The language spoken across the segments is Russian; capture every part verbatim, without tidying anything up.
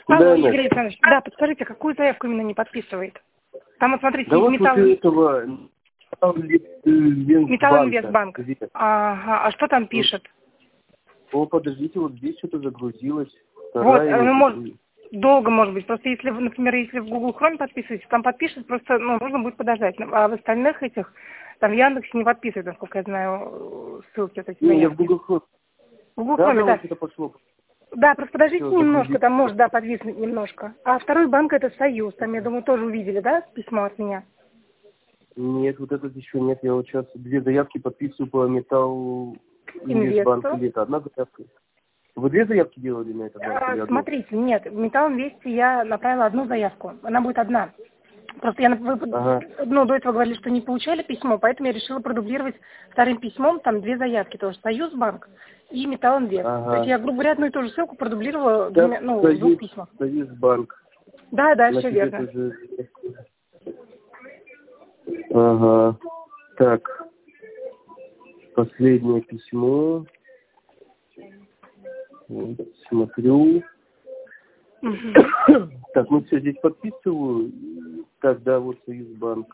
Алло, Да, Игорь Александрович, да, подскажите, какую заявку именно не подписывает? Там вот смотрите, да вот металл... после этого Металлинвестбанк. Ага, а что там пишет? О, подождите, вот здесь что-то загрузилось. Вот, Вторая ну, может, не- долго может быть. Просто если вы, например, если в Google Chrome подписываетесь, там подпишет, просто, ну, нужно будет подождать. А в остальных этих, там в Яндексе не подписывают, насколько я знаю, ссылки вот эти Не, я в заявки. Google Chrome. В Google Да, Chrome, да, да. вот что-то пошло. Да, просто подождите Все, немножко, загрузить. там может, да, подвиснуть немножко. А второй банк это Союз, там, я думаю, тоже увидели, да, письмо от меня? Нет, вот этот еще нет. Я вот сейчас две заявки подписываю по Металл Инвестбанк. Инвесту. Или это одна заявка? Вы две заявки делали на этот банк или А, одну? смотрите, нет, в Металлинвесте я направила одну заявку, она будет одна. Просто я, вы, Ага. ну, до этого говорили, что не получали письмо, поэтому я решила продублировать вторым письмом, там две заявки тоже, Союзбанк и Металлинвест. То есть Ага. я, грубо говоря, одну и ту же ссылку продублировала Сейчас двумя, ну, в двух Союз, письмах. Союзбанк. Да, да, все Значит, верно. это же... Ага. Так. Последнее письмо. Вот, смотрю. Угу. Так, ну все, здесь подписываю. Тогда вот Союзбанк.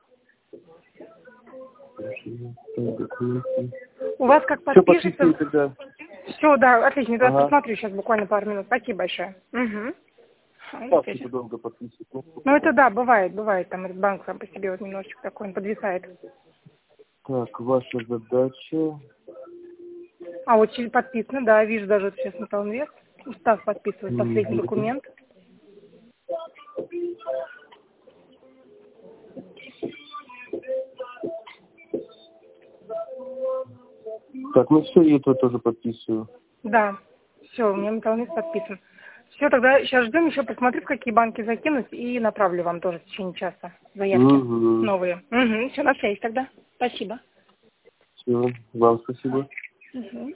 У вас как Все, подпишется? подписываю тогда. Все, да, отлично, я Ага. посмотрю сейчас буквально пару минут. Спасибо большое. Угу. Так, что долго подписывать. Ну это да, бывает, бывает, там банк сам по себе вот немножечко такой, он подвисает. Так, ваша задача. А вот через подписано, да, вижу даже вот сейчас Металлинвест. Устав подписывает последний Мгм. документ. Так, ну все, я это тоже подписываю. Да, все, у меня Металлинвест подписан. Все, тогда сейчас ждем, еще посмотрю, в какие банки закинуть, и направлю вам тоже в течение часа заявки Угу. новые. Угу, все, на связи тогда. Спасибо. Все, вам спасибо. Угу.